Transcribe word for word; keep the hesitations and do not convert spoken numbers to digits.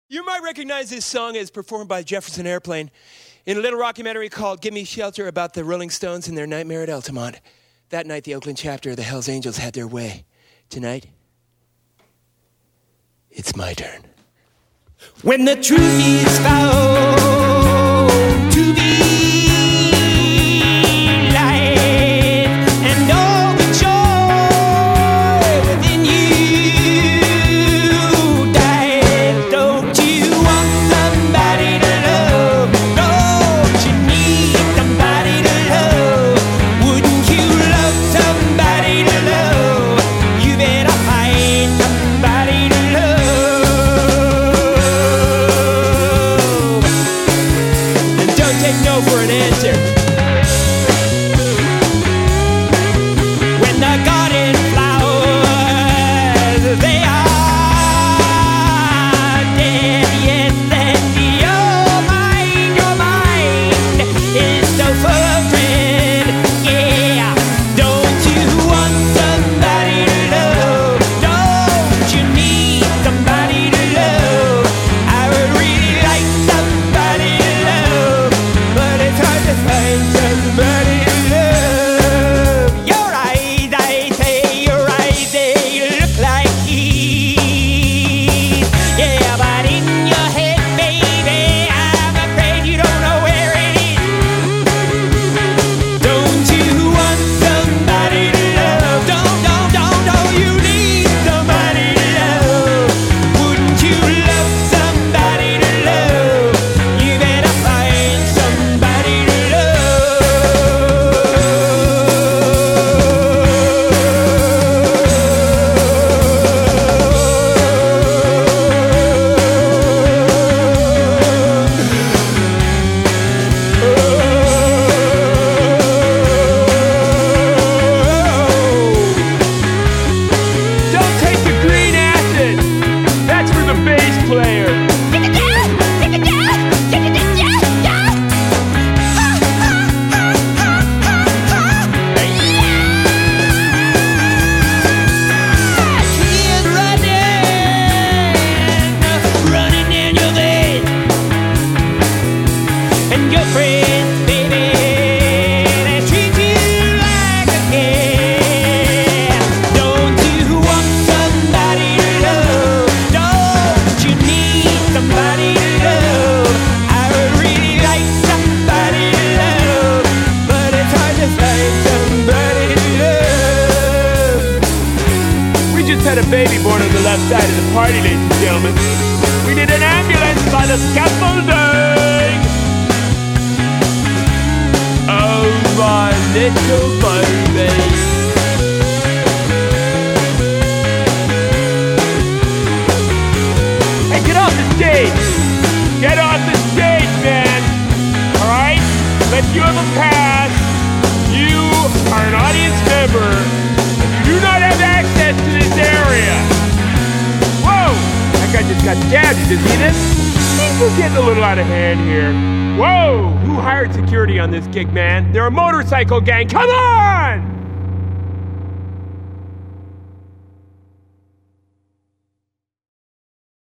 You might recognize this song as performed by Jefferson Airplane in a little rockumentary called Give Me Shelter about the Rolling Stones and their nightmare at Altamont. That night, the Oakland chapter of the Hells Angels had their way. Tonight, it's my turn. When the truth is found to be no for an answer. When the garden flowers, they are dead, yes, and your mind, your mind is so full of dread, yeah. Don't you want somebody to love? Don't you need somebody to love? I would really like somebody to love, but it's hard to find somebody to love. Your eyes, I say, your eyes, they look like keys. Yeah, but in your head, baby, I'm afraid you don't know where it is. Don't you want somebody to love? Don't, don't, don't, don't you need somebody to love? Wouldn't you love somebody to love? You better find somebody to Don't take the green acid. That's for the bass player. Kid running, running in your veins, and your friends, baby, they treat you like a kid. Don't you want somebody to love? Don't you need somebody to love? I would really like somebody to love, but it's hard to find somebody to love. We just had a baby born on the left side of the party, ladies and gentlemen. We need an ambulance by the scaffolding. Oh, my little baby. Hey, get off the stage. Get off the stage, man. All right? Let you have a pass. You are an audience member. You do not have access to this area. Whoa! That guy just got stabbed. Did you see this? Things are getting a little out of hand here. Whoa! Who hired security on this gig, man? They're a motorcycle gang. Come on!